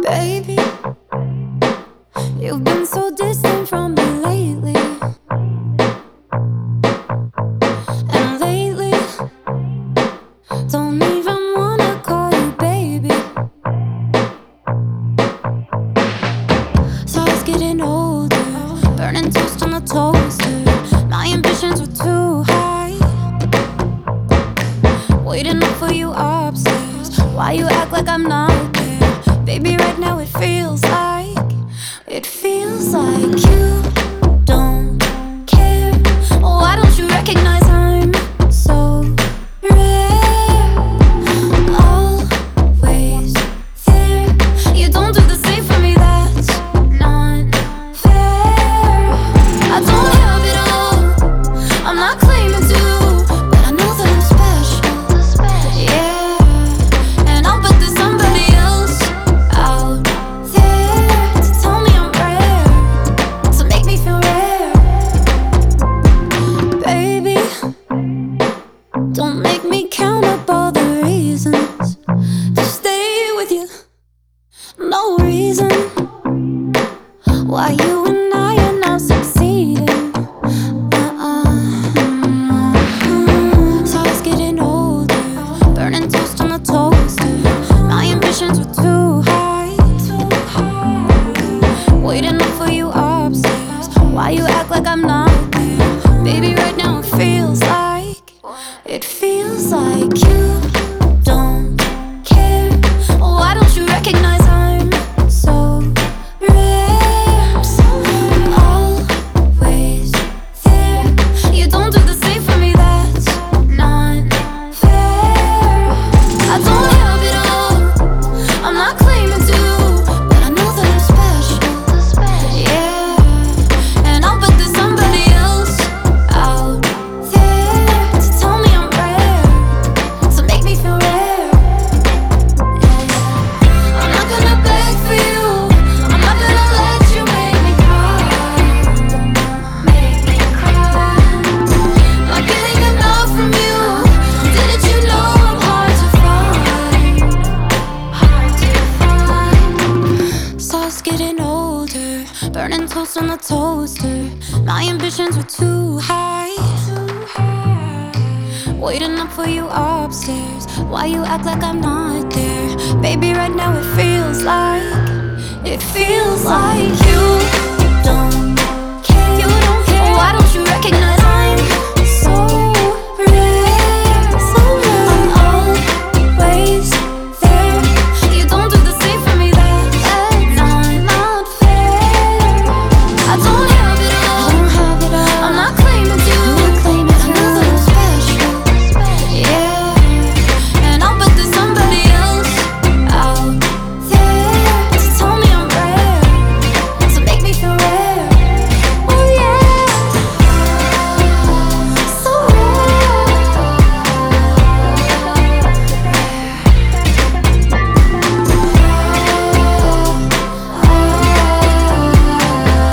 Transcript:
Baby, you've been so distant from me lately. And lately, don't even wanna call you baby. So I was getting older, burning toast on the toaster. My ambitions were too high, waiting up for you upstairs. Why you act like I'm not there? Baby, right now it feels like you don't care. Why don't you recognize I'm so rare? Always there. You don't do the same for me, that's not fair. I don't have it all, I'm not claiming to, but I know that I'm special. Yeah, and I'll bet there's somebody else out there to tell me I'm rare, to make me feel rare. Baby, don't make me count up all the reasons to stay with you. No reason why you and I are not succeeding. So I was getting older, burning toast on the toaster. My ambitions were too high, waiting up for you upstairs. Why you act like I'm not there? Baby, right now it feels like you don't care. Why don't you recognize I'm so rare? Always there. You don't do the same for me, that's not fair. I don't have it all, I'm not claiming to, but I know that I'm special. Yeah, and I'll bet there's somebody else out there to tell me I'm rare, to make me feel rare. I'm not gonna beg for you, I'm not gonna let you make me cry. Not getting enough from you. Didn't you know I'm hard to find? So I was getting older, burning toast on the toaster. My ambitions were too high, waiting up for you upstairs. Why you act like I'm not there? Baby, right now it feels like you don't care. Why don't you recognize